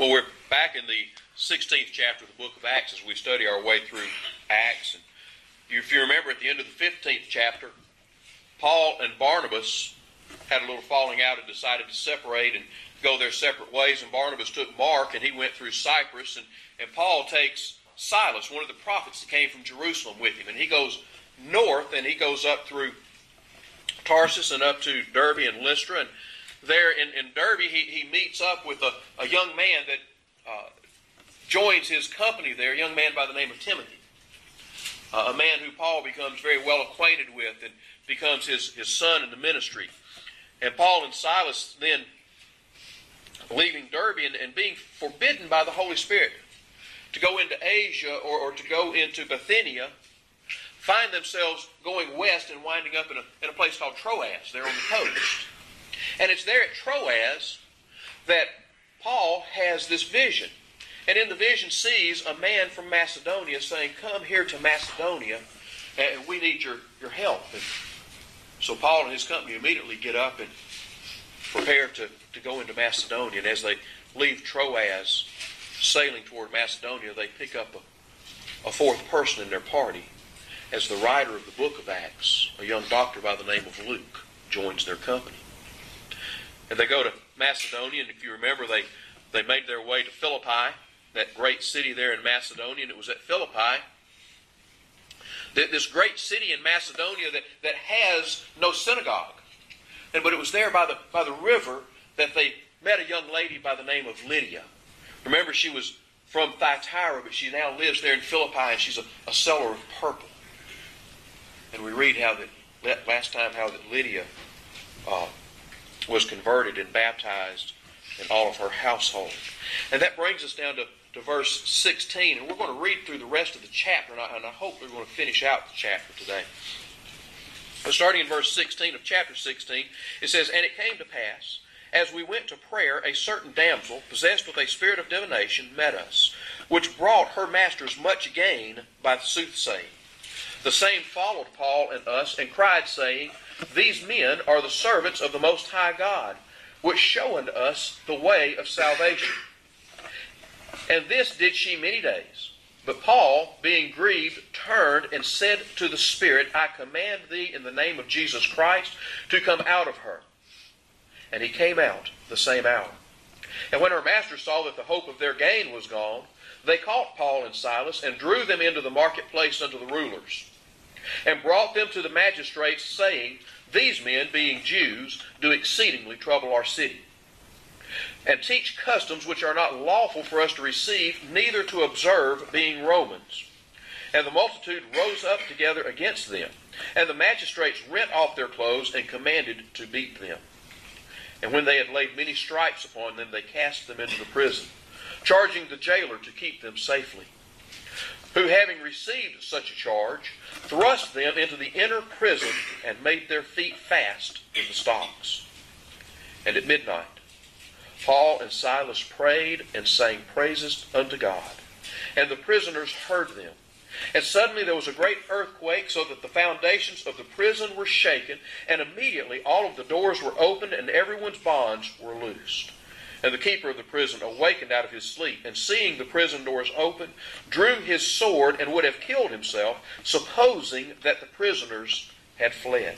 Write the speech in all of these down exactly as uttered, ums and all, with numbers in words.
Well, we're back in the sixteenth chapter of the book of Acts as we study our way through Acts. And if you remember, at the end of the fifteenth chapter, Paul and Barnabas had a little falling out and decided to separate and go their separate ways. And Barnabas took Mark and he went through Cyprus. And, and Paul takes Silas, one of the prophets that came from Jerusalem, with him. And he goes north and he goes up through Tarsus and up to Derbe and Lystra. And there in, in Derbe, he, he meets up with a, a young man that uh, joins his company there, a young man by the name of Timothy. Uh, a man who Paul becomes very well acquainted with and becomes his, his son in the ministry. And Paul and Silas then, leaving Derbe and, and being forbidden by the Holy Spirit to go into Asia or, or to go into Bithynia, find themselves going west and winding up in a, in a place called Troas, there on the coast. And it's there at Troas that Paul has this vision. And in the vision sees a man from Macedonia saying, "Come here to Macedonia, and we need your, your help." And so Paul and his company immediately get up and prepare to, to go into Macedonia. And as they leave Troas, sailing toward Macedonia, they pick up a, a fourth person in their party, as the writer of the book of Acts, a young doctor by the name of Luke, joins their company. And they go to Macedonia, and if you remember, they, they made their way to Philippi, that great city there in Macedonia. And it was at Philippi, that this great city in Macedonia that, that has no synagogue. And but it was there by the by the river that they met a young lady by the name of Lydia. Remember, she was from Thyatira, but she now lives there in Philippi, and she's a, a seller of purple. And we read how that last time how that Lydia uh, was converted and baptized, and all of her household. And that brings us down to, to verse sixteen. And we're going to read through the rest of the chapter, and I, and I hope we're going to finish out the chapter today. But starting in verse sixteen of chapter sixteen, it says, "And it came to pass, as we went to prayer, a certain damsel, possessed with a spirit of divination, met us, which brought her masters much gain by the soothsaying. The same followed Paul and us, and cried, saying, These men are the servants of the Most High God, which show unto us the way of salvation. And this did she many days. But Paul, being grieved, turned and said to the Spirit, I command thee in the name of Jesus Christ to come out of her. And he came out the same hour. And when her masters saw that the hope of their gain was gone, they caught Paul and Silas and drew them into the marketplace unto the rulers, and brought them to the magistrates, saying, These men, being Jews, do exceedingly trouble our city, and teach customs which are not lawful for us to receive, neither to observe, being Romans. And the multitude rose up together against them, and the magistrates rent off their clothes and commanded to beat them. And when they had laid many stripes upon them, they cast them into the prison, charging the jailer to keep them safely, who, having received such a charge, thrust them into the inner prison and made their feet fast in the stocks. And at midnight Paul and Silas prayed and sang praises unto God, and the prisoners heard them. And suddenly there was a great earthquake, so that the foundations of the prison were shaken, and immediately all of the doors were opened, and everyone's bonds were loosed. And the keeper of the prison awakened out of his sleep, and seeing the prison doors open, drew his sword and would have killed himself, supposing that the prisoners had fled.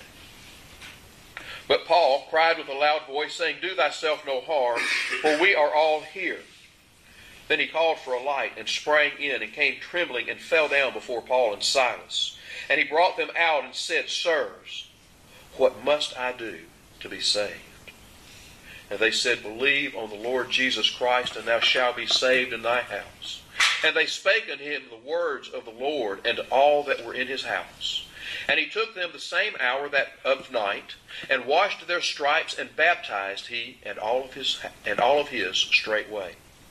But Paul cried with a loud voice, saying, Do thyself no harm, for we are all here. Then he called for a light, and sprang in, and came trembling, and fell down before Paul and Silas. And he brought them out, and said, Sirs, what must I do to be saved? And they said, Believe on the Lord Jesus Christ, and thou shalt be saved in thy house. And they spake unto him the words of the Lord, and to all that were in his house. And he took them the same hour that of night, and washed their stripes, and baptized he and all of his and all of his straightway.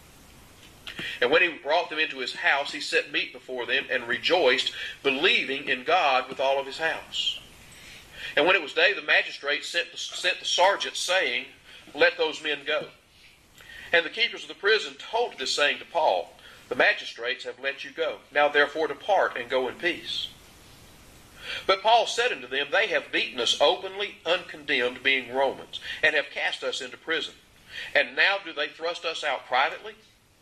And when he brought them into his house, he set meat before them, and rejoiced, believing in God with all of his house. And when it was day, the magistrates sent the, sent the sergeant, saying, Let those men go. And the keepers of the prison told this saying to Paul, The magistrates have let you go. Now therefore depart, and go in peace. But Paul said unto them, They have beaten us openly, uncondemned, being Romans, and have cast us into prison. And now do they thrust us out privately?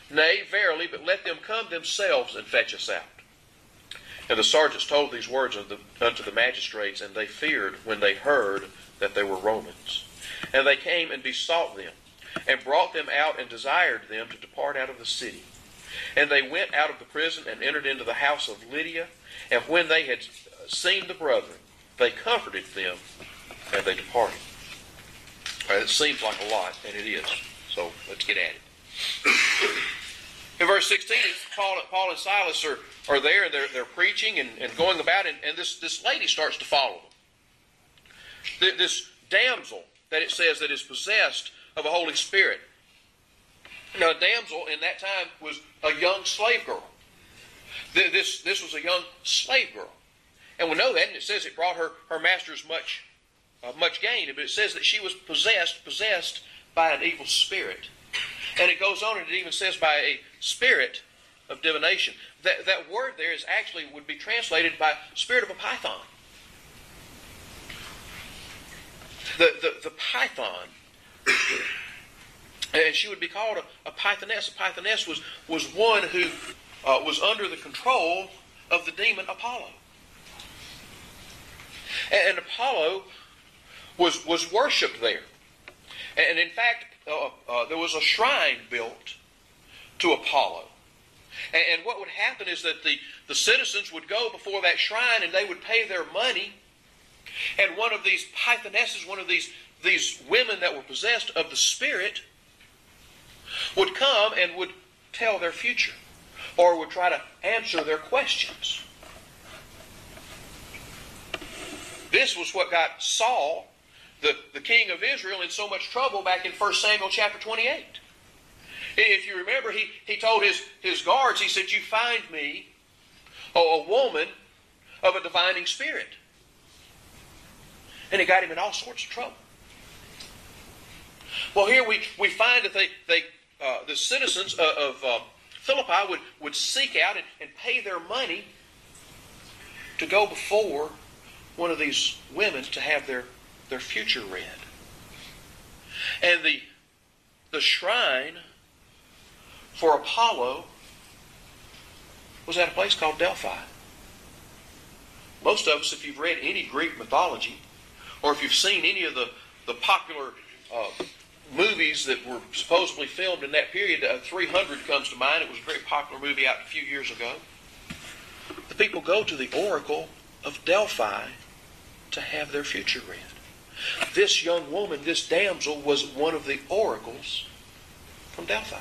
Nay, verily, but let them come themselves and fetch us out. And the sergeants told these words unto the, unto the magistrates, and they feared when they heard that they were Romans. And they came and besought them, and brought them out, and desired them to depart out of the city. And they went out of the prison, and entered into the house of Lydia. And when they had seen the brethren, they comforted them, and they departed. All right, it seems like a lot, and it is. So let's get at it. In verse sixteen, Paul, Paul and Silas are, are there, and they're, they're preaching and, and going about, and, and this, this lady starts to follow them. This damsel that it says that is possessed of a Holy Spirit. Now, a damsel in that time was a young slave girl. This, this was a young slave girl. And we know that, and it says it brought her, her masters much, uh, much gain. But it says that she was possessed, possessed by an evil spirit. And it goes on, and it even says by a spirit of divination. That, that word there is actually would be translated by spirit of a python. The, the, the python, and she would be called a, a pythoness. A pythoness was, was one who uh, was under the control of the demon Apollo. And, and Apollo was, was worshipped there. And in fact, uh, uh, there was a shrine built to Apollo. And, and what would happen is that the, the citizens would go before that shrine, and they would pay their money. And one of these pythonesses, one of these, these women that were possessed of the spirit, would come and would tell their future, or would try to answer their questions. This was what got Saul, the, the king of Israel, in so much trouble back in First Samuel chapter twenty-eight. If you remember, he, he told his, his guards, he said, "You find me a, a woman of a divining spirit." And it got him in all sorts of trouble. Well, here we, we find that they, they uh, the citizens of, of uh, Philippi would, would seek out and, and pay their money to go before one of these women to have their, their future read. And the, the shrine for Apollo was at a place called Delphi. Most of us, if you've read any Greek mythology, or if you've seen any of the, the popular uh, movies that were supposedly filmed in that period, uh, three hundred comes to mind. It was a very popular movie out a few years ago. The people go to the oracle of Delphi to have their future read. This young woman, this damsel, was one of the oracles from Delphi.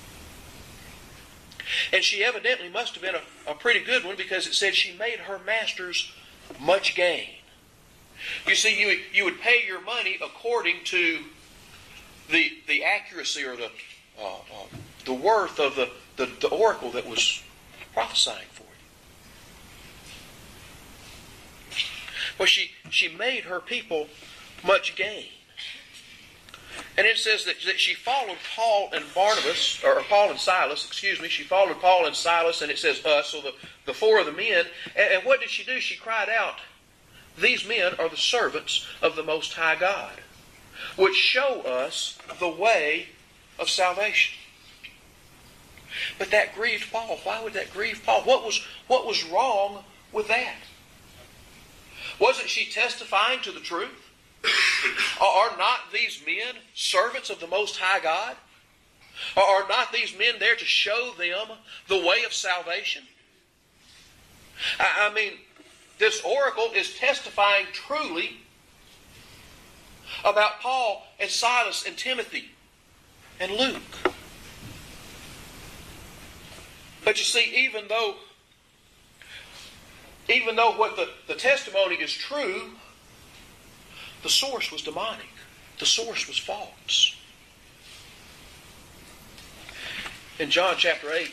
And she evidently must have been a, a pretty good one, because it said she made her masters much gain. You see, you, you would pay your money according to the, the accuracy or the, uh, uh, the worth of the, the, the oracle that was prophesying for you. Well, she, she made her people much gain. And it says that, that she followed Paul and Barnabas, or Paul and Silas, excuse me. She followed Paul and Silas, and it says us, so the, the four of the men. And, and what did she do? She cried out, "These men are the servants of the Most High God, which show us the way of salvation." But that grieved Paul. Why would that grieve Paul? What was, what was wrong with that? Wasn't she testifying to the truth? Are not these men servants of the Most High God? Are not these men there to show them the way of salvation? I mean, this oracle is testifying truly about Paul and Silas and Timothy and Luke. But you see, even though even though what the, the testimony is true, the source was demonic. The source was false. In John chapter eight,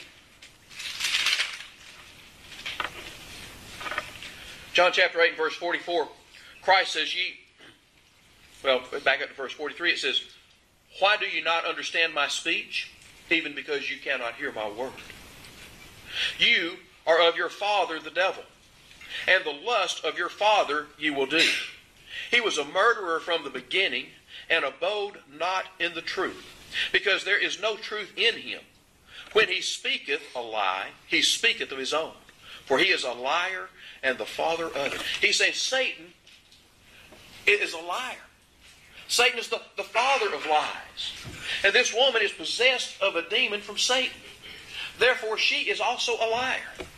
John chapter eight and verse forty-four, Christ says, ye, well, back up to verse forty-three, it says, "Why do you not understand my speech? Even because you cannot hear my word. You are of your father the devil, and the lust of your father you will do. He was a murderer from the beginning, and abode not in the truth, because there is no truth in him. When he speaketh a lie, he speaketh of his own. For he is a liar and the father of it. He's saying Satan is a liar. Satan is the, the father of lies. And this woman is possessed of a demon from Satan. Therefore, she is also a liar.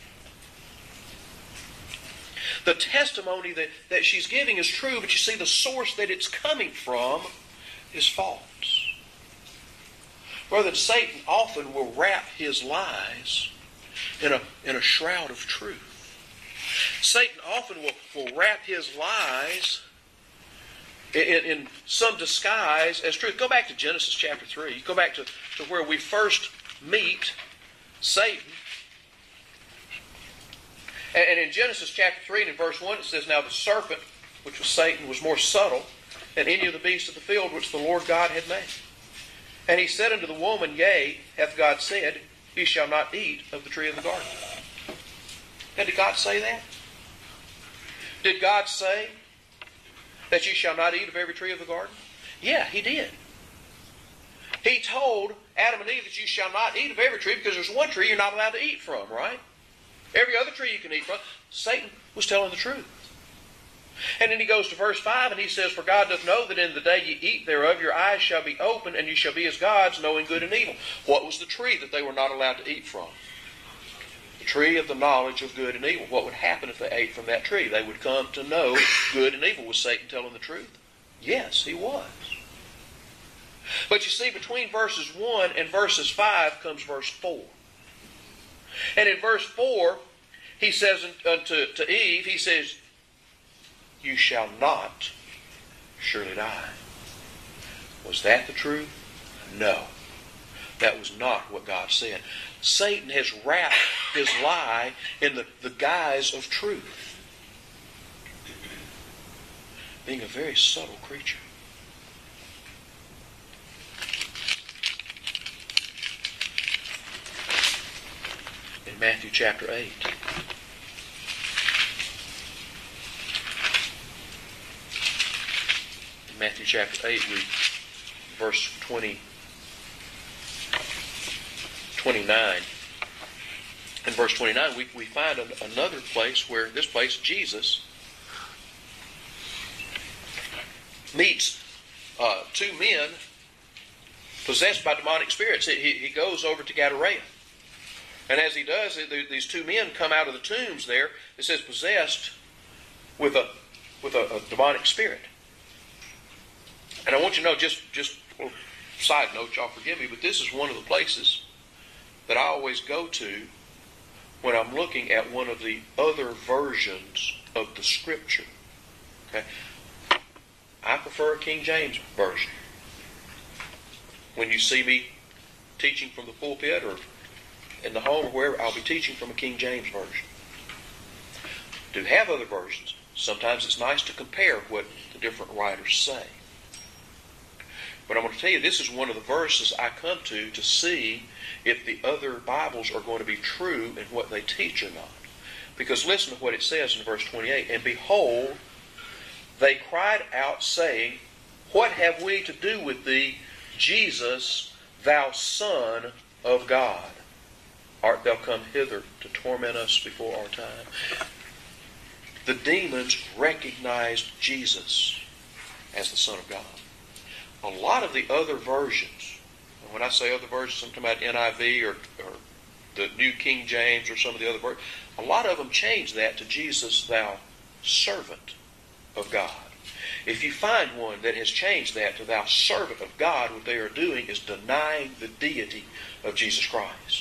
The testimony that, that she's giving is true, but you see the source that it's coming from is false. Brother, Satan often will wrap his lies in a, in a shroud of truth. Satan often will, will wrap his lies in, in some disguise as truth. Go back to Genesis chapter three. Go back to, to where we first meet Satan. And, and in Genesis chapter three and in verse one it says, Now the serpent, which was Satan, was more subtle than any of the beasts of the field which the Lord God had made. And he said unto the woman, Yea, hath God said, Ye shall not eat of the tree of the garden. Now, did God say that? Did God say that ye shall not eat of every tree of the garden? Yeah, He did. He told Adam and Eve that you shall not eat of every tree because there's one tree you're not allowed to eat from, right? Every other tree you can eat from. Satan was telling the truth. And then he goes to verse five and he says, For God doth know that in the day ye eat thereof, your eyes shall be open, and ye shall be as gods, knowing good and evil. What was the tree that they were not allowed to eat from? The tree of the knowledge of good and evil. What would happen if they ate from that tree? They would come to know good and evil. Was Satan telling the truth? Yes, he was. But you see, between verses one and verses five comes verse four. And in verse four, he says unto to Eve, he says, You shall not surely die. Was that the truth? No. That was not what God said. Satan has wrapped his lie in the, the guise of truth. Being a very subtle creature. In Matthew chapter eight. In Matthew chapter eight, we, verse twenty, twenty-nine. In verse twenty-nine, we, we find an, another place where, this place, Jesus meets uh, two men possessed by demonic spirits. He, he goes over to Gadara. And as he does, these two men come out of the tombs there. It says possessed with a with a, a demonic spirit. And I want you to know, just just a side note, y'all forgive me, but this is one of the places that I always go to when I'm looking at one of the other versions of the Scripture. Okay, I prefer a King James version. When you see me teaching from the pulpit or in the home or wherever, I'll be teaching from a King James version. Do have other versions. Sometimes it's nice to compare what the different writers say. But I'm going to tell you, this is one of the verses I come to to see if the other Bibles are going to be true in what they teach or not. Because listen to what it says in verse twenty-eight. And behold, they cried out, saying, What have we to do with thee, Jesus, thou Son of God? Art thou come hither to torment us before our time? The demons recognized Jesus as the Son of God. A lot of the other versions, and when I say other versions, I'm talking about N I V or, or the New King James or some of the other versions, a lot of them change that to Jesus, thou servant of God. If you find one that has changed that to thou servant of God, what they are doing is denying the deity of Jesus Christ.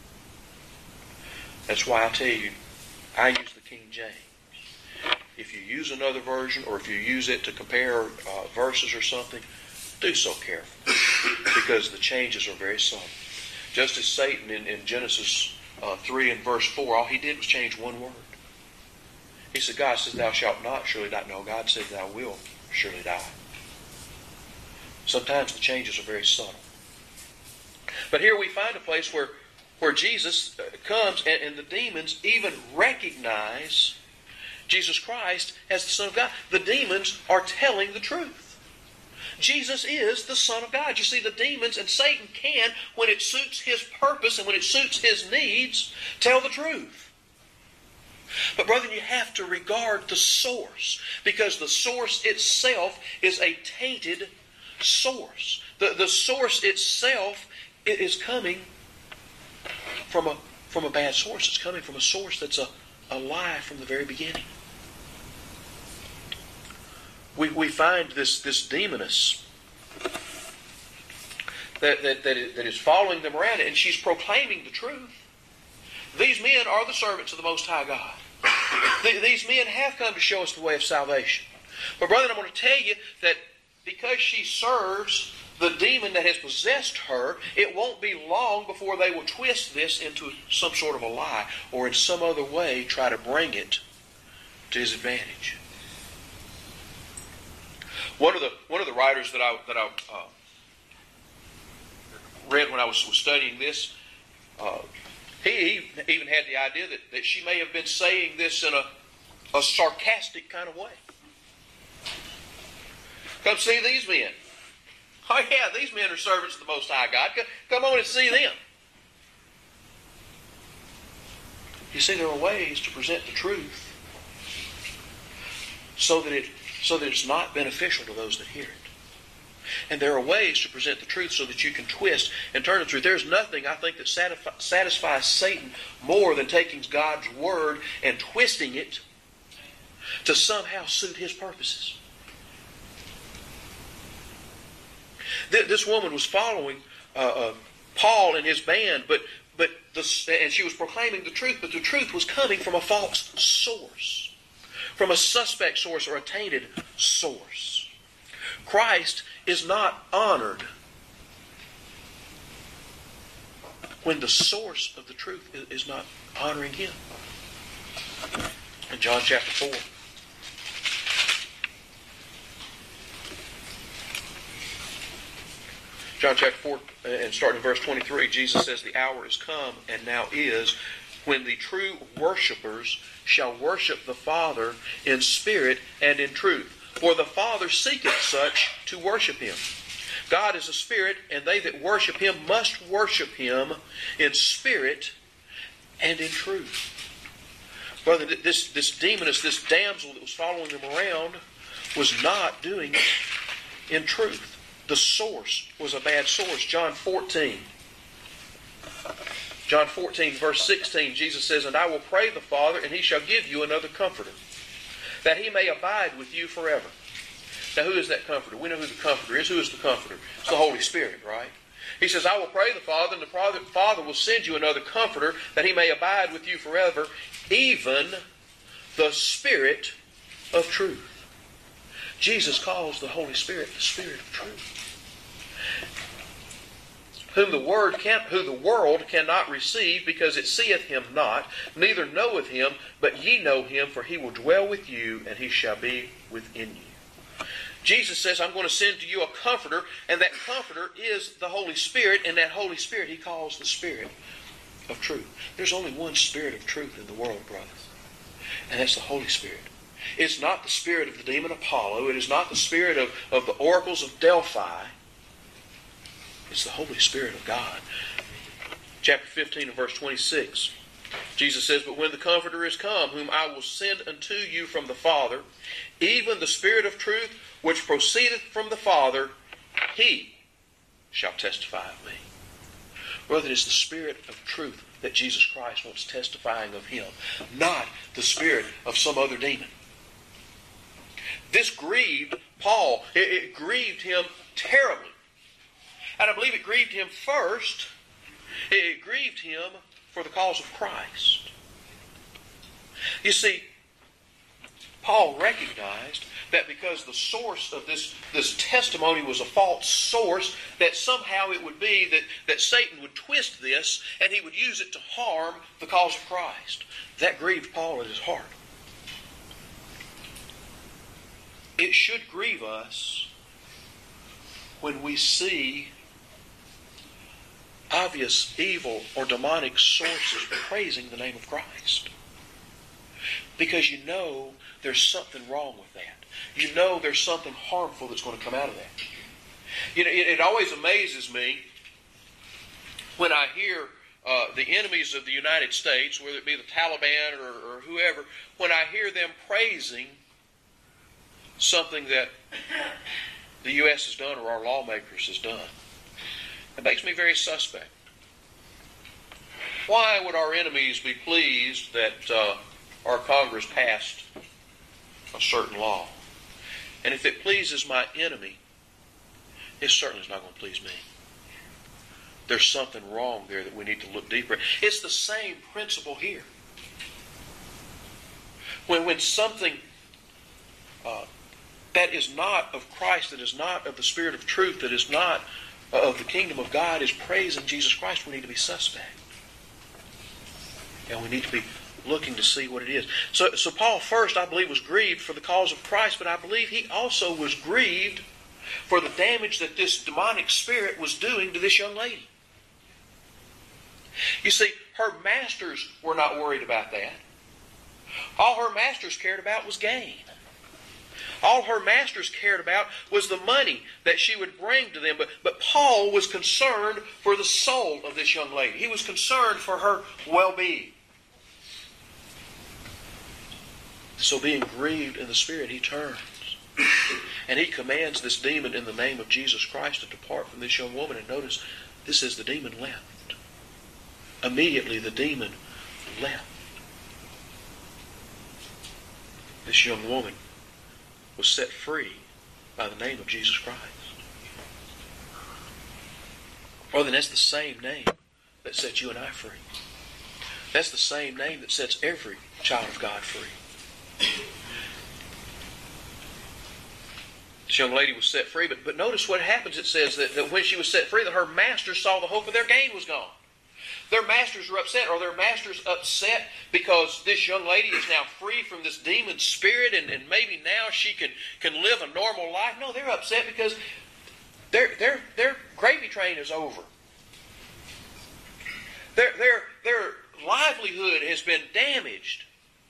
That's why I tell you, I use the King James. If you use another version or if you use it to compare uh, verses or something, do so carefully because the changes are very subtle. Just as Satan in, in Genesis uh, three and verse four, all he did was change one word. He said, God says, thou shalt not surely die. No, God says, thou wilt surely die. Sometimes the changes are very subtle. But here we find a place where where Jesus comes and, and the demons even recognize Jesus Christ as the Son of God. The demons are telling the truth. Jesus is the Son of God. You see, the demons and Satan can, when it suits his purpose and when it suits his needs, tell the truth. But brethren, you have to regard the source, because the source itself is a tainted source. The, the source itself is coming from a, from a bad source. It's coming from a source that's a, a lie from the very beginning. We, we find this, this demoness that, that, that, is, that is following them around, and she's proclaiming the truth. These men are the servants of the Most High God. These men have come to show us the way of salvation. But brethren, I'm going to tell you that because she serves the demon that has possessed her, it won't be long before they will twist this into some sort of a lie, or in some other way try to bring it to his advantage. One of the one of the writers that I that I uh, read when I was, was studying this, uh, he even had the idea that, that she may have been saying this in a, a sarcastic kind of way. Come see these men. Oh yeah, these men are servants of the Most High God. Come on and see them. You see, there are ways to present the truth so that it so that it's not beneficial to those that hear it. And there are ways to present the truth so that you can twist and turn the truth. There's nothing, I think, that satisfies Satan more than taking God's Word and twisting it to somehow suit his purposes. This woman was following uh, uh, Paul and his band, but but the, and she was proclaiming the truth, but the truth was coming from a false source, from a suspect source or a tainted source. Christ is not honored when the source of the truth is not honoring Him. In John chapter four, John chapter four, and starting in verse twenty-three, Jesus says, "The hour is come, and now is, when the true worshipers shall worship the Father in spirit and in truth. For the Father seeketh such to worship Him. God is a spirit, and they that worship Him must worship Him in spirit and in truth." Brother, this, this demoness, this damsel that was following them around, was not doing it in truth. The source was a bad source. John fourteen. John fourteen, verse sixteen, Jesus says, "And I will pray the Father, and He shall give you another Comforter, that He may abide with you forever." Now, who is that Comforter? We know who the Comforter is. Who is the Comforter? It's the Holy Spirit, right? He says, "I will pray the Father, and the Father will send you another Comforter, that He may abide with you forever, even the Spirit of truth." Jesus calls the Holy Spirit the Spirit of truth. Whom the word can, who the world cannot receive, because it seeth Him not, neither knoweth Him, but ye know Him, for He will dwell with you, and He shall be within you. Jesus says, "I'm going to send to you a Comforter," and that Comforter is the Holy Spirit, and that Holy Spirit He calls the Spirit of truth. There's only one Spirit of truth in the world, brothers, and that's the Holy Spirit. It's not the spirit of the demon Apollo. It is not the spirit of, of the oracles of Delphi. It's the Holy Spirit of God. Chapter fifteen and verse twenty-six. Jesus says, "But when the Comforter is come, whom I will send unto you from the Father, even the Spirit of truth, which proceedeth from the Father, He shall testify of me." Brother, it is the Spirit of truth that Jesus Christ wants testifying of Him, not the spirit of some other demon. This grieved Paul. It, it grieved him terribly. And I believe it grieved him first. It grieved him for the cause of Christ. You see, Paul recognized that because the source of this, this testimony was a false source, that somehow it would be that, that Satan would twist this and he would use it to harm the cause of Christ. That grieved Paul at his heart. It should grieve us when we see obvious evil or demonic sources praising the name of Christ. Because you know there's something wrong with that. You know there's something harmful that's going to come out of that. You know, it, it always amazes me when I hear uh, the enemies of the United States, whether it be the Taliban or, or whoever, when I hear them praising something that the U S has done or our lawmakers has done. It makes me very suspect. Why would our enemies be pleased that uh, our Congress passed a certain law? And if it pleases my enemy, it certainly is not going to please me. There's something wrong there that we need to look deeper at. It's the same principle here. When, when something uh, that is not of Christ, that is not of the Spirit of truth, that is not of the kingdom of God, is praising Jesus Christ, we need to be suspect. And we need to be looking to see what it is. So, so Paul first, I believe, was grieved for the cause of Christ, but I believe he also was grieved for the damage that this demonic spirit was doing to this young lady. You see, her masters were not worried about that. All her masters cared about was gain. All her masters cared about was the money that she would bring to them. But, but Paul was concerned for the soul of this young lady. He was concerned for her well-being. So being grieved in the Spirit, he turns. And he commands this demon in the name of Jesus Christ to depart from this young woman. And notice, this is the demon left. Immediately the demon left. This young woman was set free by the name of Jesus Christ. Well, then that's the same name that sets you and I free. That's the same name that sets every child of God free. This young lady was set free, but, but notice what happens. It says that, that when she was set free, that her masters saw the hope of their gain was gone. Their masters were upset. Are their masters upset because this young lady is now free from this demon spirit and, and maybe now she can, can live a normal life? No, they're upset because their, their, their gravy train is over. Their, their, their livelihood has been damaged.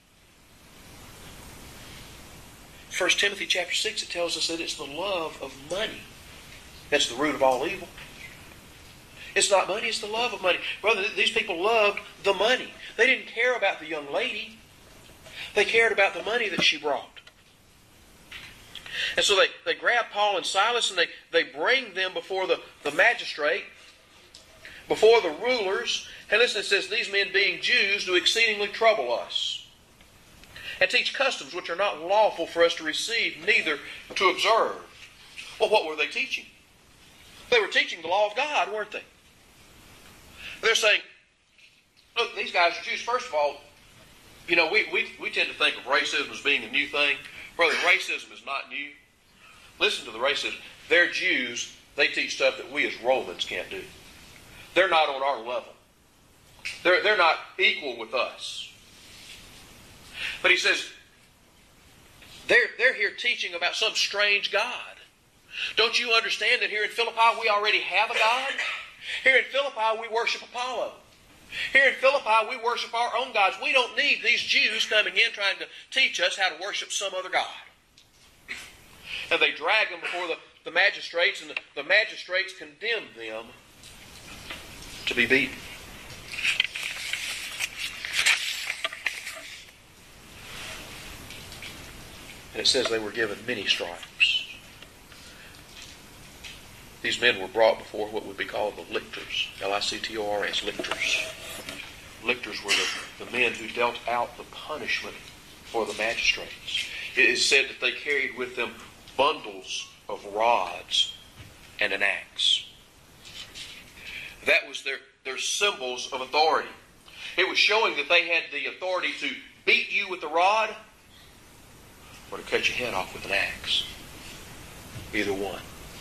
First Timothy chapter six, it tells us that it's the love of money that's the root of all evil. It's not money, it's the love of money. Brother, these people loved the money. They didn't care about the young lady. They cared about the money that she brought. And so they, they grab Paul and Silas and they, they bring them before the, the magistrate, before the rulers. And listen, it says, these men being Jews do exceedingly trouble us, and teach customs which are not lawful for us to receive, neither to observe. Well, what were they teaching? They were teaching the law of God, weren't they? They're saying, look, these guys are Jews. First of all, you know, we, we, we tend to think of racism as being a new thing. Brother, racism is not new. Listen to the racism. They're Jews. They teach stuff that we as Romans can't do. They're not on our level. They're, they're not equal with us. But he says, they're, they're here teaching about some strange God. Don't you understand that here in Philippi we already have a God? Here in Philippi we worship Apollo. Here in Philippi we worship our own gods. We don't need these Jews coming in trying to teach us how to worship some other God. And they drag them before the, the magistrates, and the, the magistrates condemn them to be beaten. And it says they were given many stripes. These men were brought before what would be called the lictors. L I C T O R S, lictors. Lictors were the, the men who dealt out the punishment for the magistrates. It is said that they carried with them bundles of rods and an axe. That was their, their symbols of authority. It was showing that they had the authority to beat you with the rod or to cut your head off with an axe. Either one.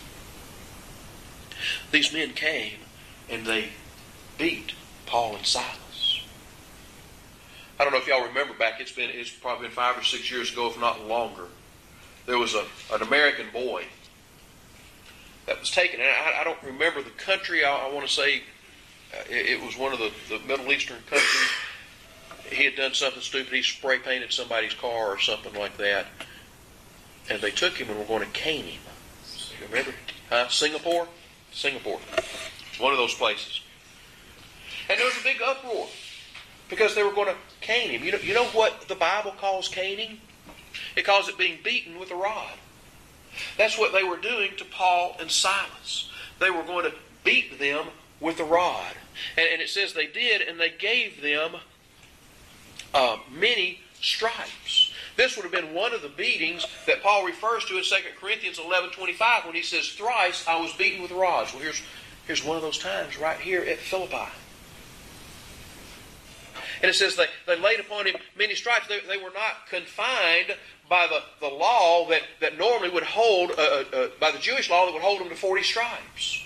These men came and they beat Paul and Silas. I don't know if y'all remember back, it's been it's probably been five or six years ago, if not longer. There was a, an American boy that was taken. And I, I don't remember the country. I, I want to say uh, it, it was one of the, the Middle Eastern countries. He had done something stupid. He spray painted somebody's car or something like that. And they took him and were going to cane him. You remember? Huh? Uh, Singapore? Singapore. It's one of those places. And there was a big uproar because they were going to cane him. You know, you know what the Bible calls caning? It calls it being beaten with a rod. That's what they were doing to Paul and Silas. They were going to beat them with a rod. And, and it says they did, and they gave them uh, many stripes. This would have been one of the beatings that Paul refers to in Second Corinthians eleven twenty-five when he says, thrice I was beaten with rods. Well, here's, here's one of those times right here at Philippi. And it says they, they laid upon him many stripes. They, they were not confined by the, the law that, that normally would hold, uh, uh, by the Jewish law that would hold them to forty stripes.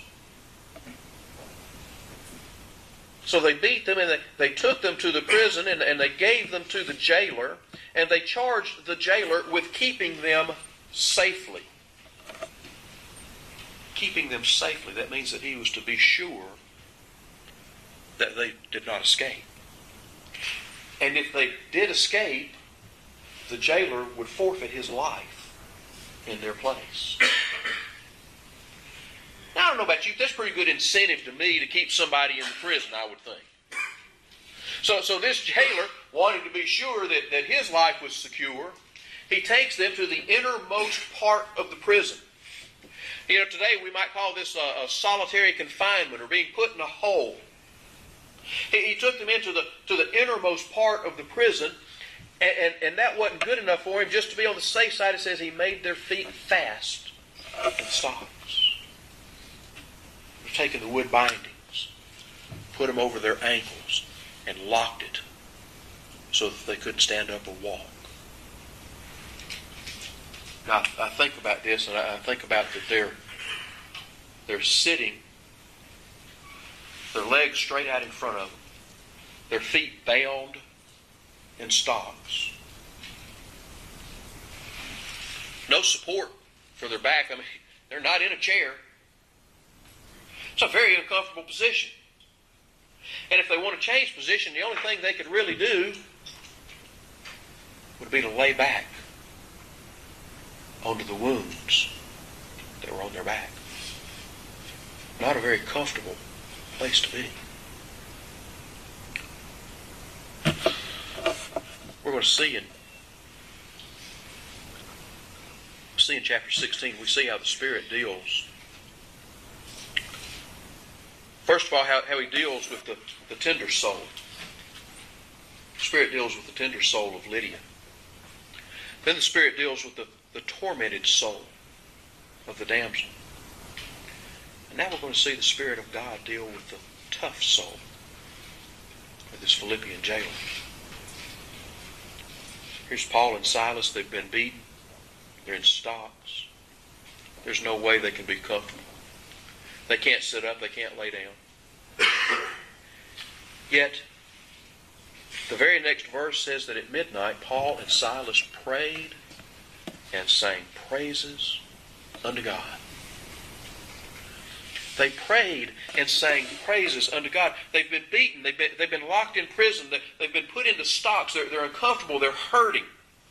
So they beat them and they, they took them to the prison and, and they gave them to the jailer. And they charged the jailer with keeping them safely. Keeping them safely. That means that he was to be sure that they did not escape. And if they did escape, the jailer would forfeit his life in their place. Now, I don't know about you, that's pretty good incentive to me to keep somebody in the prison, I would think. So, so this jailer, wanting to be sure that, that his life was secure, he takes them to the innermost part of the prison. You know, today we might call this a, a solitary confinement or being put in a hole. He, he took them into the to the innermost part of the prison, and, and, and that wasn't good enough for him. Just to be on the safe side, it says he made their feet fast in stocks. They're taking the wood bindings, put them over their ankles, and locked it so that they couldn't stand up or walk. Now, I think about this, and I think about that they're, they're sitting, their legs straight out in front of them, their feet bound in stocks. No support for their back. I mean, they're not in a chair. It's a very uncomfortable position. And if they want to change position, the only thing they could really do would be to lay back onto the wounds that were on their back. Not a very comfortable place to be. We're going to see in see in chapter sixteen, we see how the Spirit deals. First of all, how, how he deals with the, the tender soul. The Spirit deals with the tender soul of Lydia. Then the Spirit deals with the, the tormented soul of the damsel. And now we're going to see the Spirit of God deal with the tough soul of this Philippian jailer. Here's Paul and Silas. They've been beaten. They're in stocks. There's no way they can be comfortable. They can't sit up. They can't lay down. Yet, the very next verse says that at midnight, Paul and Silas prayed and sang praises unto God. They prayed and sang praises unto God. They've been beaten. They've been, they've been locked in prison. They've been put into stocks. They're, they're uncomfortable. They're hurting.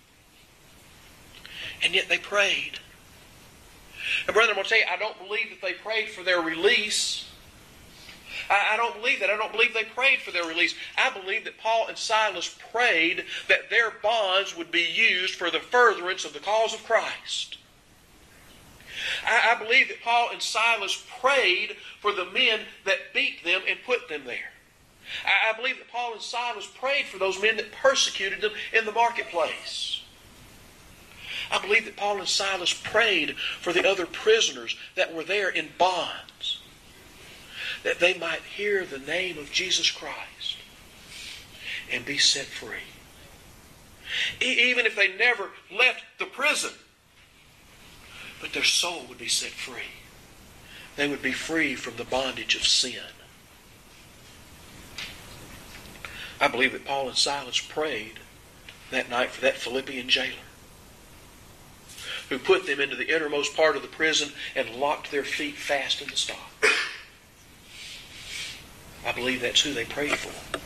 And yet they prayed. And brother, I'm going to tell you, I don't believe that they prayed for their release. I, I don't believe that. I don't believe they prayed for their release. I believe that Paul and Silas prayed that their bonds would be used for the furtherance of the cause of Christ. I, I believe that Paul and Silas prayed for the men that beat them and put them there. I, I believe that Paul and Silas prayed for those men that persecuted them in the marketplace. I believe that Paul and Silas prayed for the other prisoners that were there in bonds, that they might hear the name of Jesus Christ and be set free. E- even if they never left the prison, but their soul would be set free. They would be free from the bondage of sin. I believe that Paul and Silas prayed that night for that Philippian jailer, who put them into the innermost part of the prison and locked their feet fast in the stock. I believe that's who they prayed for.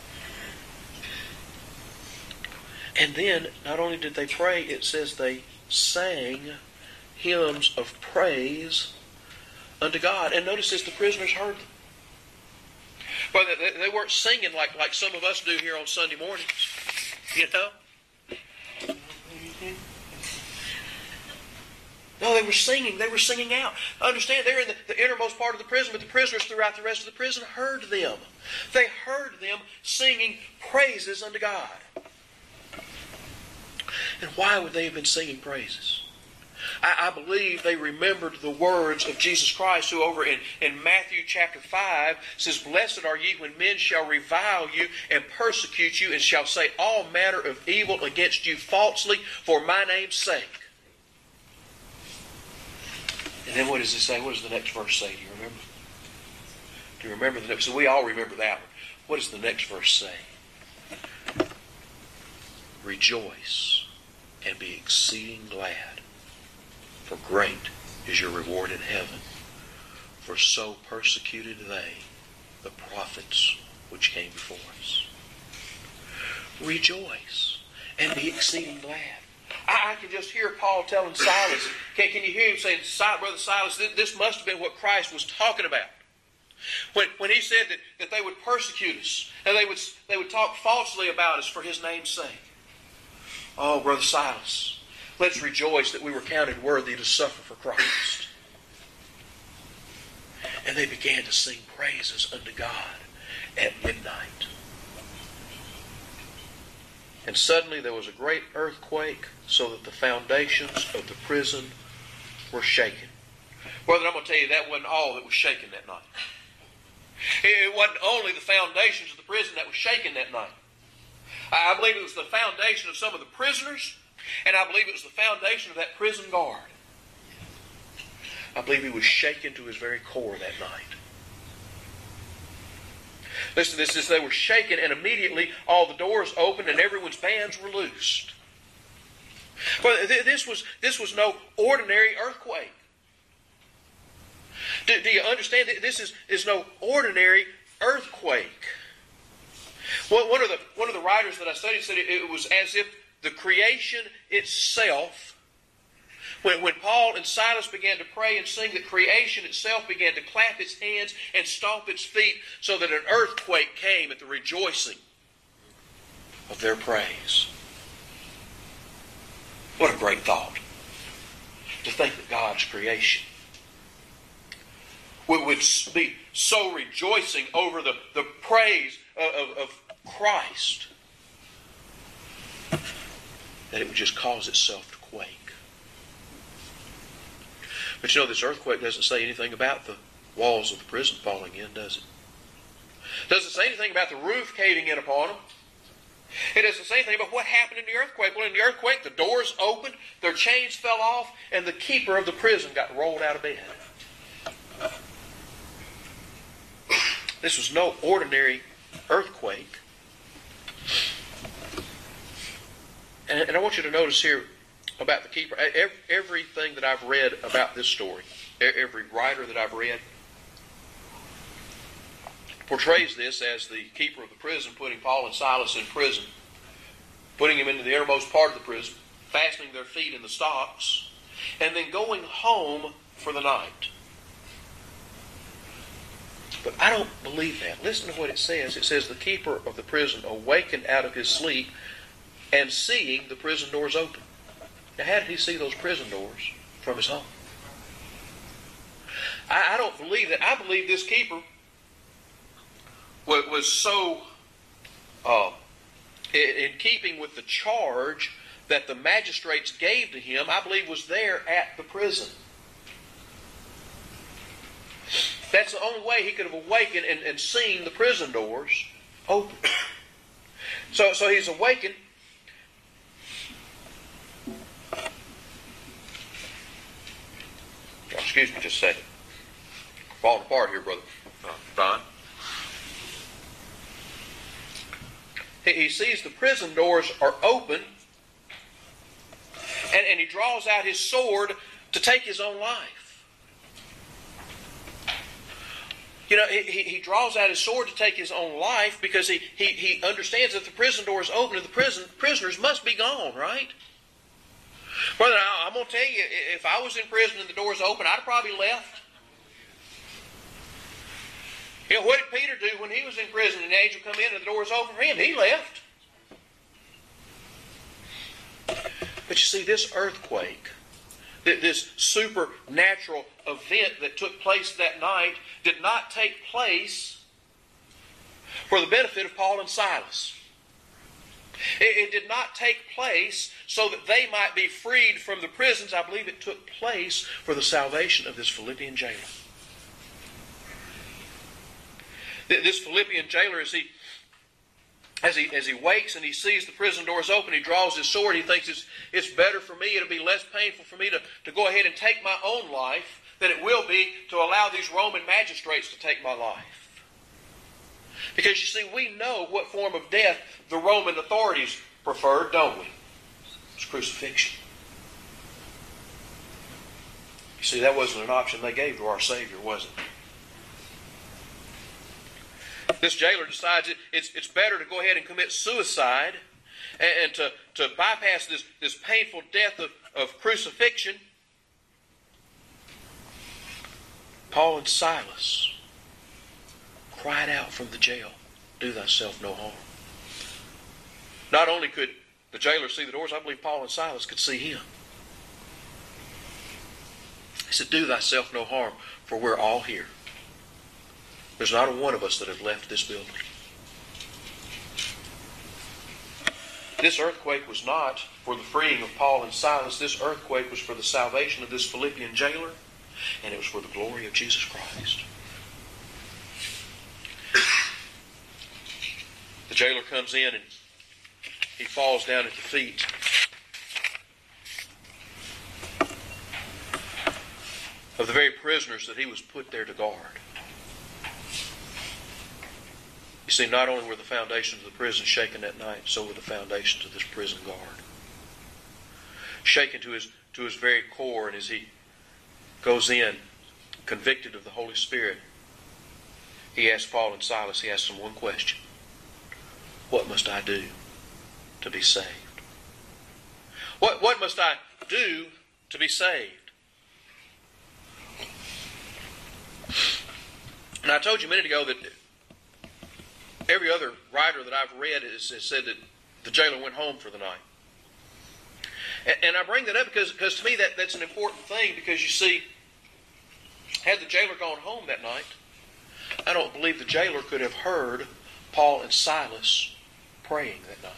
And then, not only did they pray, it says they sang hymns of praise unto God. And notice this, the prisoners heard them. Well, they, they weren't singing like, like some of us do here on Sunday mornings. You know? No, they were singing. They were singing out. Understand, they're in the, the innermost part of the prison, but the prisoners throughout the rest of the prison heard them. They heard them singing praises unto God. And why would they have been singing praises? I, I believe they remembered the words of Jesus Christ, who over in, in Matthew chapter five says, Blessed are ye when men shall revile you and persecute you, and shall say all manner of evil against you falsely for my name's sake. And then what does it say? What does the next verse say? Do you remember? Do you remember the next? So we all remember that one. What does the next verse say? Rejoice and be exceeding glad, for great is your reward in heaven. For so persecuted they the prophets which came before us. Rejoice and be exceeding glad. I, I can just hear Paul telling Silas, can, can you hear him saying, Brother Silas, this, this must have been what Christ was talking about. When, when he said that, that they would persecute us, and they would, they would talk falsely about us for his name's sake. Oh, Brother Silas, let's rejoice that we were counted worthy to suffer for Christ. And they began to sing praises unto God at midnight. And suddenly there was a great earthquake, so that the foundations of the prison were shaken. Brother, I'm going to tell you, that wasn't all that was shaken that night. It wasn't only the foundations of the prison that was shaken that night. I believe it was the foundation of some of the prisoners, and I believe it was the foundation of that prison guard. I believe he was shaken to his very core that night. Listen to this, this, they were shaken, and immediately all the doors opened and everyone's bands were loosed. Well, this was, this was no ordinary earthquake. Do, do you understand that this is, is no ordinary earthquake? Well, one of the one of the writers that I studied said it, it was as if the creation itself, when, when Paul and Silas began to pray and sing, that creation itself began to clap its hands and stomp its feet, so that an earthquake came at the rejoicing of their praise. What a great thought, to think that God's creation would, would be so rejoicing over the, the praise of, of, of Christ that it would just cause itself to quake. But you know, this earthquake doesn't say anything about the walls of the prison falling in, does it? Doesn't say anything about the roof caving in upon them. It doesn't say anything about what happened in the earthquake. Well, in the earthquake, the doors opened, their chains fell off, and the keeper of the prison got rolled out of bed. This was no ordinary earthquake. And, and I want you to notice here about the keeper. Every, everything that I've read about this story, every writer that I've read, portrays this as the keeper of the prison putting Paul and Silas in prison, putting them into the innermost part of the prison, fastening their feet in the stocks, and then going home for the night. But I don't believe that. Listen to what it says. It says, the keeper of the prison awakened out of his sleep, and seeing the prison doors open. Now, how did he see those prison doors? From his home. I, I don't believe that. I believe this keeper was, was so uh, in, in keeping with the charge that the magistrates gave to him, I believe was there at the prison. That's the only way he could have awakened and, and seen the prison doors open. So, so he's awakened. Excuse me just a second. Falling apart here, Brother Don. He, he sees the prison doors are open, and, and he draws out his sword to take his own life. You know, he, he draws out his sword to take his own life because he, he, he understands that the prison door is open and the prison prisoners must be gone, right? Brother, I'm going to tell you, if I was in prison and the door's open, I'd have probably left. You know, what did Peter do when he was in prison and the angel come in and the door was open for him? He left. But you see, this earthquake, this supernatural event that took place that night, did not take place for the benefit of Paul and Silas. It, it did not take place so that they might be freed from the prisons. I believe it took place for the salvation of this Philippian jailer. This Philippian jailer, as he As he, as he wakes and he sees the prison doors open, he draws his sword. He thinks it's, it's better for me, it'll be less painful for me to, to go ahead and take my own life than it will be to allow these Roman magistrates to take my life. Because you see, we know what form of death the Roman authorities preferred, don't we? It's crucifixion. You see, that wasn't an option they gave to our Savior, was it? This jailer decides it, it's, it's better to go ahead and commit suicide and, and to, to bypass this, this painful death of, of crucifixion. Paul and Silas cried out from the jail, "Do thyself no harm." Not only could the jailer see the doors, I believe Paul and Silas could see him. He said, "Do thyself no harm, for we're all here. There's not a one of us that have left this building." This earthquake was not for the freeing of Paul and Silas. This earthquake was for the salvation of this Philippian jailer, and it was for the glory of Jesus Christ. The jailer comes in and he falls down at the feet of the very prisoners that he was put there to guard. You see, not only were the foundations of the prison shaken that night, so were the foundations of this prison guard. Shaken to his, to his very core, and as he goes in, convicted of the Holy Spirit, he asks Paul and Silas, he asks them one question: "What must I do to be saved?" What, what must I do to be saved? And I told you a minute ago that every other writer that I've read has, has said that the jailer went home for the night. And, and I bring that up because, because to me that, that's an important thing, because you see, had the jailer gone home that night, I don't believe the jailer could have heard Paul and Silas praying that night.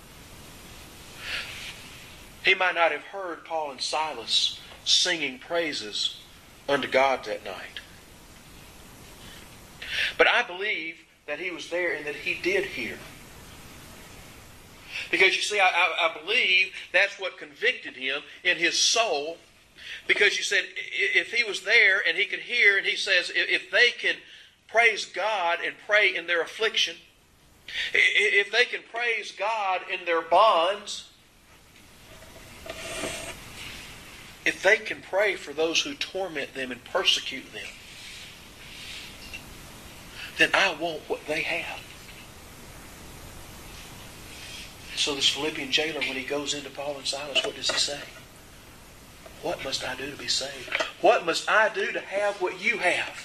He might not have heard Paul and Silas singing praises unto God that night. But I believe that he was there and that he did hear. Because you see, I, I, I believe that's what convicted him in his soul. Because you said, if he was there and he could hear, and he says, if they can praise God and pray in their affliction, if they can praise God in their bonds, if they can pray for those who torment them and persecute them, then I want what they have. So this Philippian jailer, when he goes into Paul and Silas, what does he say? What must I do to be saved? What must I do to have what you have?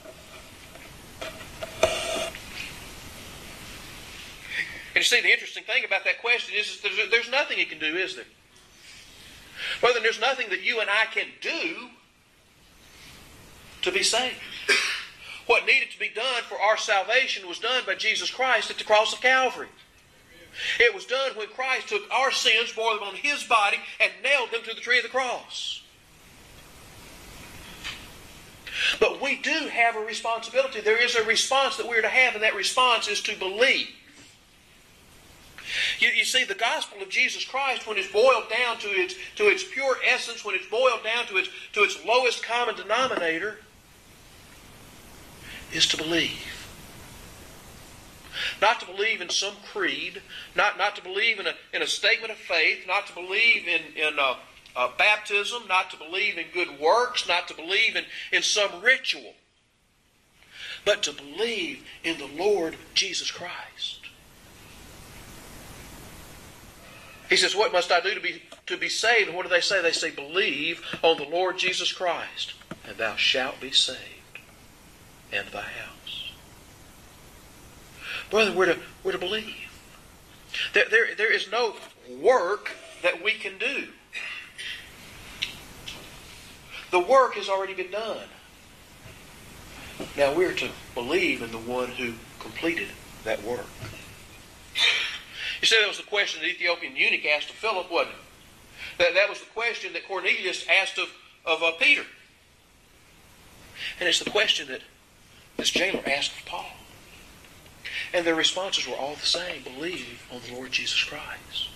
And you see, the interesting thing about that question is, is there's, there's nothing he can do, is there? Brother, there's nothing that you and I can do to be saved. What needed to be done for our salvation was done by Jesus Christ at the cross of Calvary. It was done when Christ took our sins, bore them on His body, and nailed them to the tree of the cross. But we do have a responsibility. There is a response that we're to have, and that response is to believe. You, you see, the gospel of Jesus Christ, when it's boiled down to its, to its pure essence, when it's boiled down to its, to its lowest common denominator, is to believe. Not to believe in some creed, not, not to believe in a, in a statement of faith, not to believe in, in a, a baptism, not to believe in good works, not to believe in, in some ritual, but to believe in the Lord Jesus Christ. He says, what must I do to be, to be saved? And what do they say? They say, believe on the Lord Jesus Christ, and thou shalt be saved, and thy house. Brother, we're to, we're to believe. There, there, there is no work that we can do. The work has already been done. Now we're to believe in the one who completed that work. You see, that was the question the Ethiopian eunuch asked of Philip, wasn't it? That, that was the question that Cornelius asked of, of uh, Peter. And it's the question that this jailer asked of Paul. And their responses were all the same. Believe on the Lord Jesus Christ.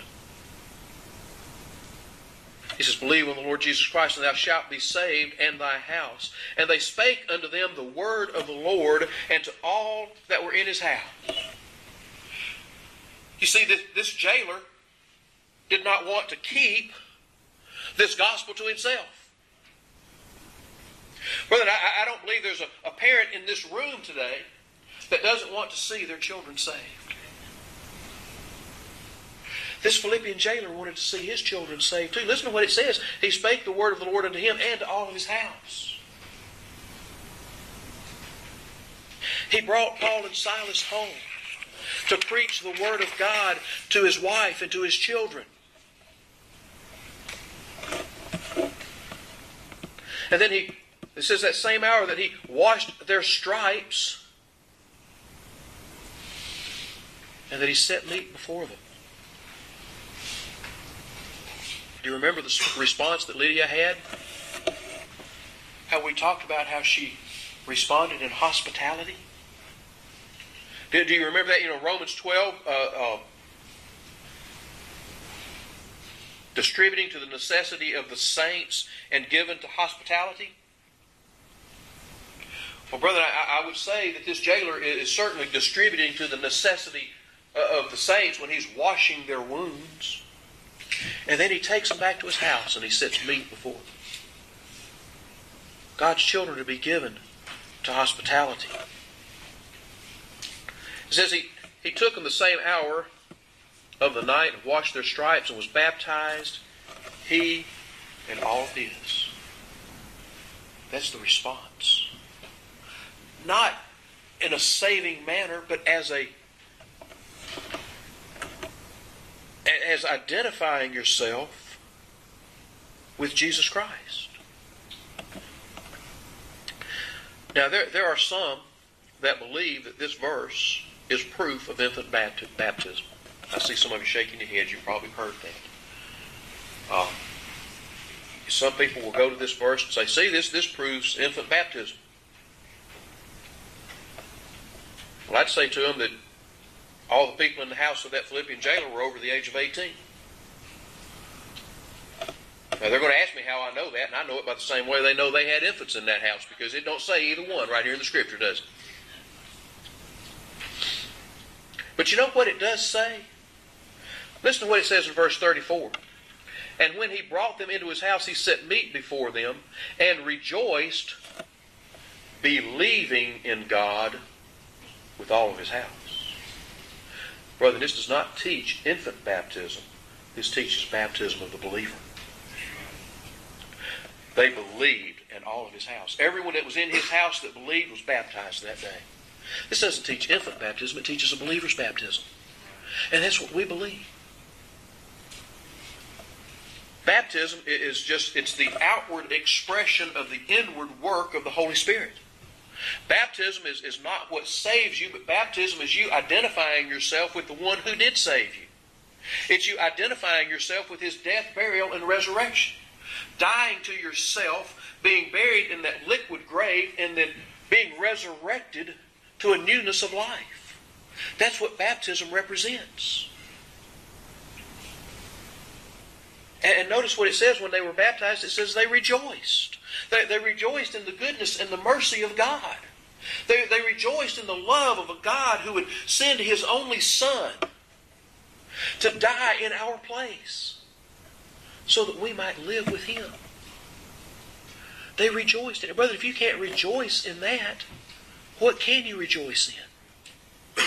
He says, believe on the Lord Jesus Christ, and thou shalt be saved, and thy house. And they spake unto them the word of the Lord, and to all that were in his house. You see, this, this jailer did not want to keep this gospel to himself. Brother, I, I don't believe there's a, a parent in this room today that doesn't want to see their children saved. This Philippian jailer wanted to see his children saved too. Listen to what it says. He spake the word of the Lord unto him and to all of his house. He brought Paul and Silas home to preach the word of God to his wife and to his children. And then he, it says that same hour that he washed their stripes and that he set meat before them. Do you remember the response that Lydia had? How we talked about how she responded in hospitality? Do, do you remember that? You know, Romans twelve, uh, uh, distributing to the necessity of the saints and given to hospitality. Well, brother, I, I would say that this jailer is certainly distributing to the necessity of the saints when he's washing their wounds. And then he takes them back to his house and he sets meat before them. God's children to be given to hospitality. It says he, he took them the same hour of the night and washed their stripes and was baptized, he and all of his. That's the response. Not in a saving manner, but as a as identifying yourself with Jesus Christ. Now, there, there are some that believe that this verse is proof of infant baptism. I see some of you shaking your heads. You've probably heard that. Um, some people will go to this verse and say, see, this, this proves infant baptism. Well, I'd say to them that all the people in the house of that Philippian jailer were over the age of eighteen. Now, they're going to ask me how I know that, and I know it by the same way they know they had infants in that house, because it don't say either one right here in the Scripture, does it? But you know what it does say? Listen to what it says in verse thirty-four. And when he brought them into his house, he set meat before them, and rejoiced, believing in God with all of his house. Brother, this does not teach infant baptism. This teaches baptism of the believer. They believed in all of his house. Everyone that was in his house that believed was baptized that day. This doesn't teach infant baptism. It teaches a believer's baptism. And that's what we believe. Baptism is just, it's the outward expression of the inward work of the Holy Spirit. Baptism is, is not what saves you, but baptism is you identifying yourself with the one who did save you. It's you identifying yourself with his death, burial, and resurrection. Dying to yourself, being buried in that liquid grave, and then being resurrected to a newness of life. That's what baptism represents. And notice what it says when they were baptized. It says they rejoiced. They, they rejoiced in the goodness and the mercy of God. They, they rejoiced in the love of a God who would send his only Son to die in our place so that we might live with him. They rejoiced in it. Brother, if you can't rejoice in that, what can you rejoice in?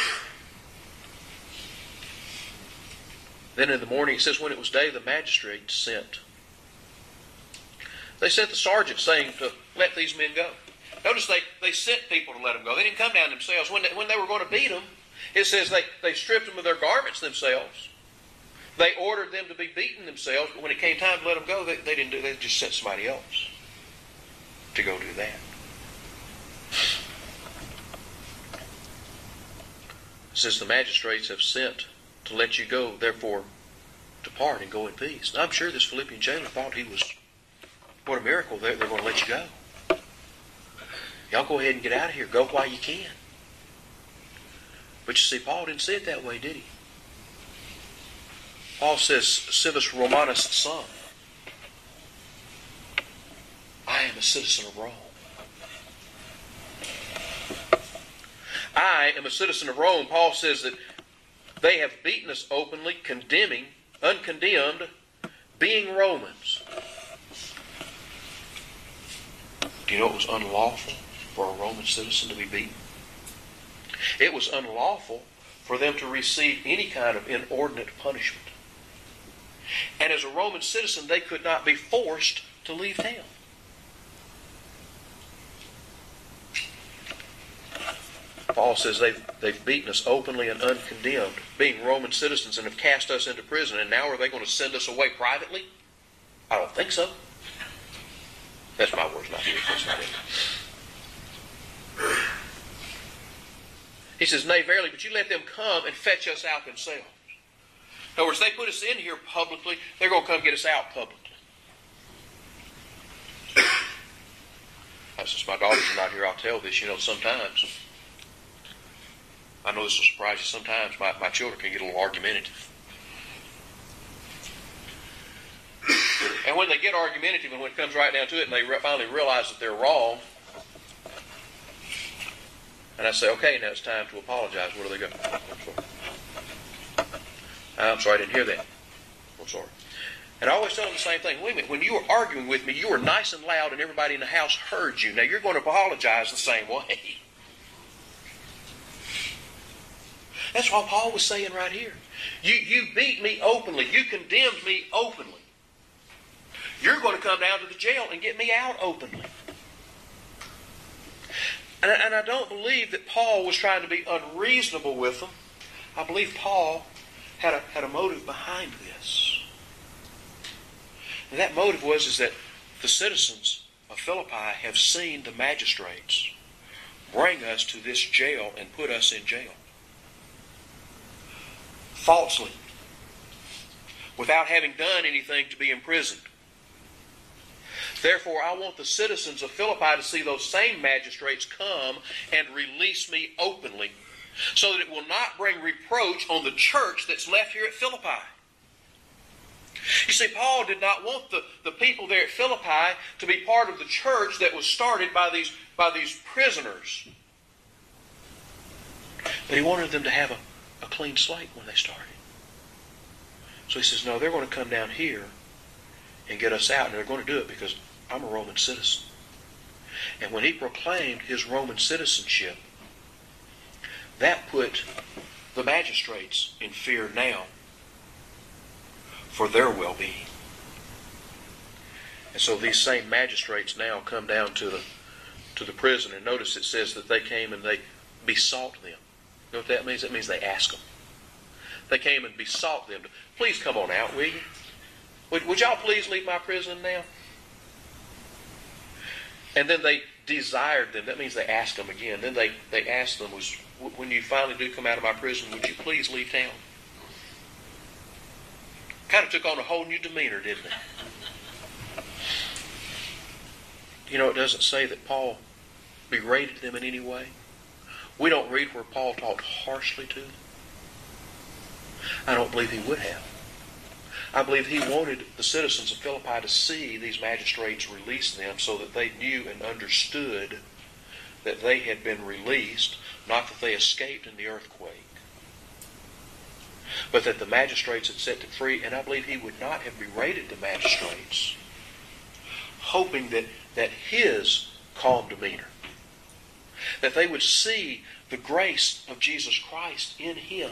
Then in the morning, it says, when it was day, the magistrate sent. They sent the sergeant saying to let these men go. Notice they, they sent people to let them go. They didn't come down themselves. When they, when they were going to beat them, It says they, they stripped them of their garments themselves. They ordered them to be beaten themselves, but when it came time to let them go, they, they didn't do. They just sent somebody else to go do that. It says the magistrates have sent to let you go, therefore depart and go in peace. Now, I'm sure this Philippian jailer thought he was, what a miracle, they're, they're going to let you go. Y'all go ahead and get out of here. Go while you can. But you see, Paul didn't see it that way, did he? Paul says, Civis Romanus sum. I am a citizen of Rome. I am a citizen of Rome. Paul says that they have beaten us openly, condemning, uncondemned, being Romans. Do you know it was unlawful for a Roman citizen to be beaten? It was unlawful for them to receive any kind of inordinate punishment. And as a Roman citizen, they could not be forced to leave town. Paul says they've, they've beaten us openly and uncondemned, being Roman citizens, and have cast us into prison. And now are they going to send us away privately? I don't think so. That's my words, not his. That's not it. He says, nay, verily, but you let them come and fetch us out themselves. In other words, they put us in here publicly, they're going to come get us out publicly. Now, since my daughters are not here, I'll tell this. You know, sometimes, I know this will surprise you, sometimes my, my children can get a little argumentative. And when they get argumentative, and when it comes right down to it, and they re- finally realize that they're wrong, and I say, okay, now it's time to apologize. Where do they go? I'm sorry. I'm sorry, I didn't hear that. I'm sorry. And I always tell them the same thing. Wait a minute, when you were arguing with me, you were nice and loud and everybody in the house heard you. Now you're going to apologize the same way. That's what Paul was saying right here. You, you beat me openly. You condemned me openly. You're going to come down to the jail and get me out openly. And I, and I don't believe that Paul was trying to be unreasonable with them. I believe Paul had a, had a motive behind this. And that motive was is that the citizens of Philippi have seen the magistrates bring us to this jail and put us in jail. Falsely. Without having done anything to be imprisoned. Therefore, I want the citizens of Philippi to see those same magistrates come and release me openly, so that it will not bring reproach on the church that's left here at Philippi. You see, Paul did not want the, the people there at Philippi to be part of the church that was started by these, by these prisoners. But he wanted them to have a, a clean slate when they started. So he says, no, they're going to come down here and get us out, and they're going to do it because I'm a Roman citizen. And when he proclaimed his Roman citizenship, that put the magistrates in fear now for their well-being. And so these same magistrates now come down to the to the prison, and notice it says that they came and they besought them. You know what that means? That means they asked them. They came and besought them to, please come on out, will you? Would, would y'all please leave my prison now? And then they desired them. That means they asked them again. Then they, they asked them, was, when you finally do come out of my prison, would you please leave town? Kind of took on a whole new demeanor, didn't it? You know, it doesn't say that Paul berated them in any way. We don't read where Paul talked harshly to them. I don't believe he would have. I believe he wanted the citizens of Philippi to see these magistrates release them so that they knew and understood that they had been released, not that they escaped in the earthquake, but that the magistrates had set them free. And I believe he would not have berated the magistrates, hoping that, that his calm demeanor, that they would see the grace of Jesus Christ in him,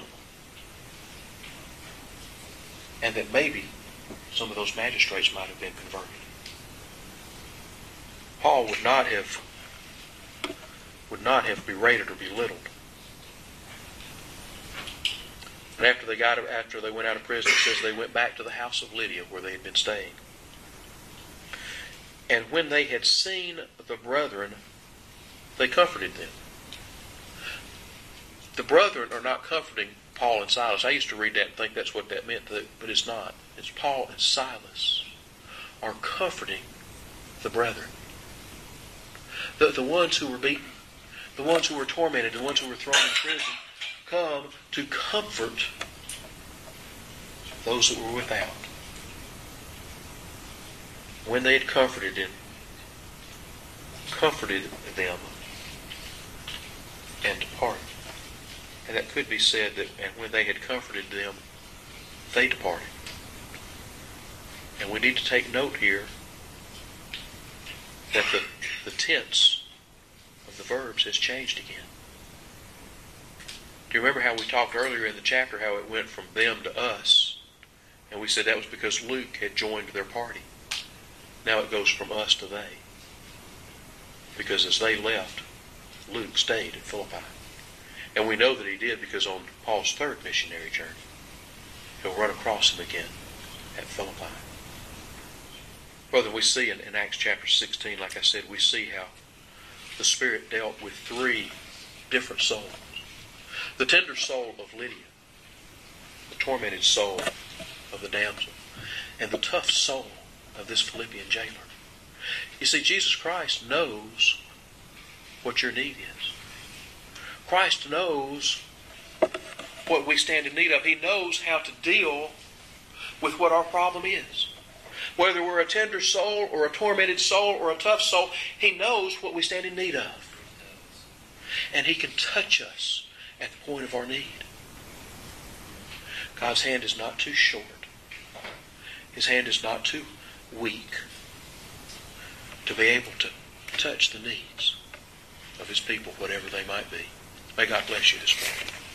and that maybe some of those magistrates might have been converted. Paul would not have would not have berated or belittled And after they got after they went out of prison, it says they went back to the house of Lydia where they had been staying. And when they had seen the brethren, they comforted them. The brethren are not comforting Paul and Silas. I used to read that and think that's what that meant, but it's not. It's Paul and Silas are comforting the brethren. The, the ones who were beaten, the ones who were tormented, the ones who were thrown in prison, come to comfort those that were without. When they had comforted them, comforted them, and departed. And that could be said that, and when they had comforted them, they departed. And we need to take note here that the, the tense of the verbs has changed again. Do you remember how we talked earlier in the chapter how it went from them to us? And we said that was because Luke had joined their party. Now it goes from us to they. Because as they left, Luke stayed at Philippi. And we know that he did because on Paul's third missionary journey, he'll run across him again at Philippi. Brother, we see in, in Acts chapter sixteen, like I said, we see how the Spirit dealt with three different souls. The tender soul of Lydia, the tormented soul of the damsel, and the tough soul of this Philippian jailer. You see, Jesus Christ knows what your need is. Christ knows what we stand in need of. He knows how to deal with what our problem is. Whether we're a tender soul or a tormented soul or a tough soul, He knows what we stand in need of. And He can touch us at the point of our need. God's hand is not too short. His hand is not too weak to be able to touch the needs of His people, whatever they might be. May God bless you this morning.